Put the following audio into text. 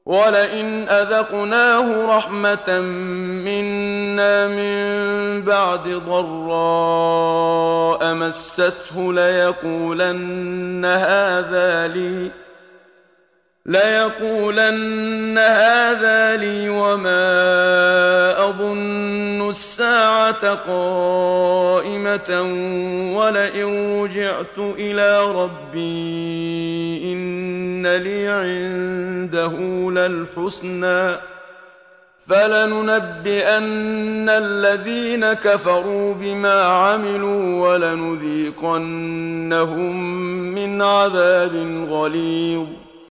ولئن أذقناه رحمة منا من بعد ضراء مسته ليقولن هذا لي وما أظن الساعة قائمة ولئن رجعت إلى ربي إن لي عنده للحسنى فلننبئن الذين كفروا بما عملوا ولنذيقنهم من عذاب غليظ